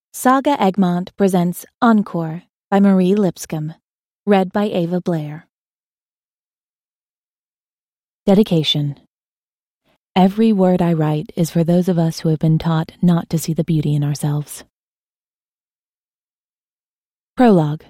Saga Egmont presents Encore by Marie Lipscomb, read by Ava Blair. Dedication. Every word I write is for those of us who have been taught not to see the beauty in ourselves. Prologue.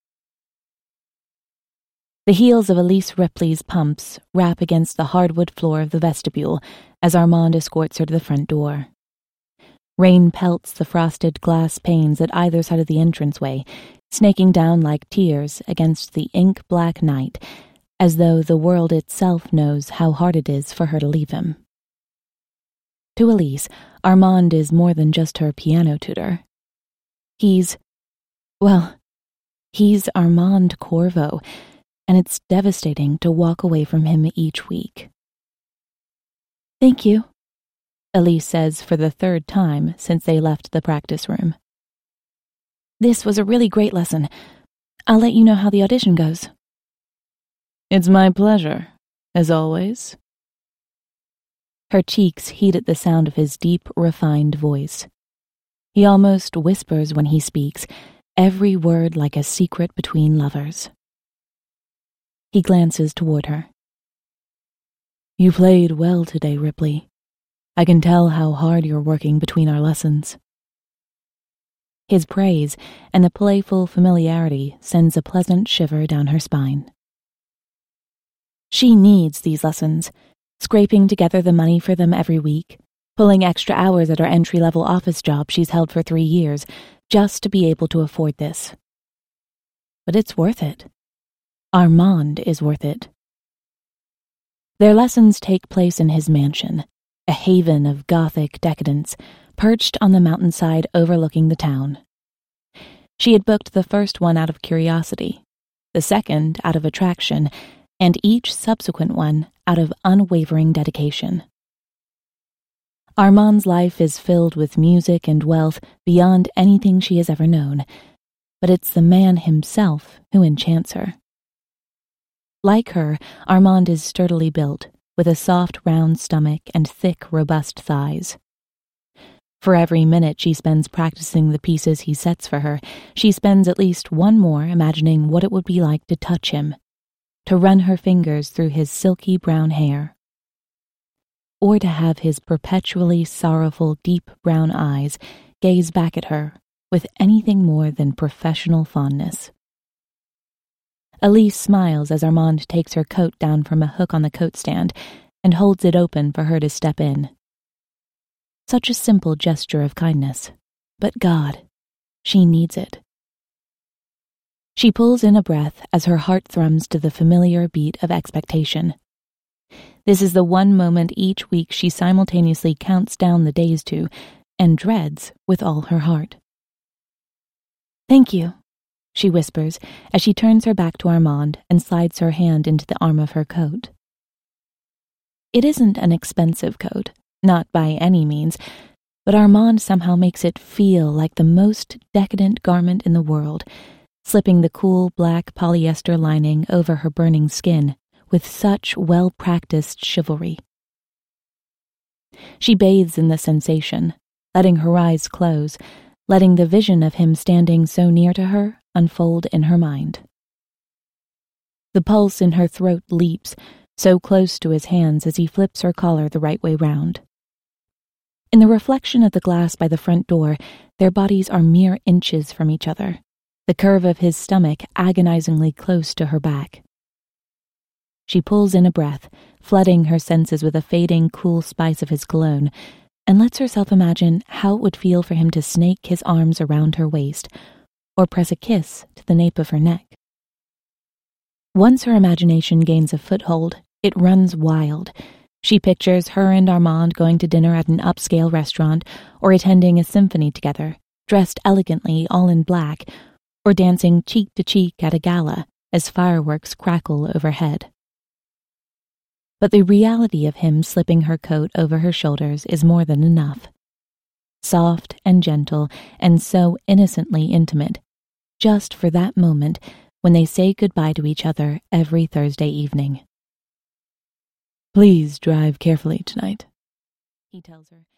The heels of Elise Ripley's pumps rap against the hardwood floor of the vestibule as Armand escorts her to the front door. Rain pelts the frosted glass panes at either side of the entranceway, snaking down like tears against the ink-black night, as though the world itself knows how hard it is for her to leave him. To Elise, Armand is more than just her piano tutor. He's Armand Corvo, and it's devastating to walk away from him each week. "Thank you," Elise says for the third time since they left the practice room. "This was a really great lesson. I'll let you know how the audition goes." "It's my pleasure, as always." Her cheeks heat at the sound of his deep, refined voice. He almost whispers when he speaks, every word like a secret between lovers. He glances toward her. "You played well today, Ripley. I can tell how hard you're working between our lessons." His praise and the playful familiarity sends a pleasant shiver down her spine. She needs these lessons, scraping together the money for them every week, pulling extra hours at her entry-level office job she's held for 3 years, just to be able to afford this. But it's worth it. Armand is worth it. Their lessons take place in his mansion, a haven of Gothic decadence, perched on the mountainside overlooking the town. She had booked the first one out of curiosity, the second out of attraction, and each subsequent one out of unwavering dedication. Armand's life is filled with music and wealth beyond anything she has ever known, but it's the man himself who enchants her. Like her, Armand is sturdily built, with a soft, round stomach and thick, robust thighs. For every minute she spends practicing the pieces he sets for her, she spends at least one more imagining what it would be like to touch him, to run her fingers through his silky brown hair, or to have his perpetually sorrowful, deep brown eyes gaze back at her with anything more than professional fondness. Elise smiles as Armand takes her coat down from a hook on the coat stand and holds it open for her to step in. Such a simple gesture of kindness, but God, she needs it. She pulls in a breath as her heart thrums to the familiar beat of expectation. This is the one moment each week she simultaneously counts down the days to and dreads with all her heart. "Thank you," she whispers as she turns her back to Armand and slides her hand into the arm of her coat. It isn't an expensive coat, not by any means, but Armand somehow makes it feel like the most decadent garment in the world, slipping the cool black polyester lining over her burning skin with such well-practiced chivalry. She bathes in the sensation, letting her eyes close, letting the vision of him standing so near to her unfold in her mind. The pulse in her throat leaps, so close to his hands as he flips her collar the right way round. In the reflection of the glass by the front door, their bodies are mere inches from each other, the curve of his stomach agonizingly close to her back. She pulls in a breath, flooding her senses with a fading, cool spice of his cologne, and lets herself imagine how it would feel for him to snake his arms around her waist, or press a kiss to the nape of her neck. Once her imagination gains a foothold, it runs wild. She pictures her and Armand going to dinner at an upscale restaurant, or attending a symphony together, dressed elegantly all in black, or dancing cheek to cheek at a gala as fireworks crackle overhead. But the reality of him slipping her coat over her shoulders is more than enough. Soft and gentle and so innocently intimate, just for that moment when they say goodbye to each other every Thursday evening. "Please drive carefully tonight," he tells her,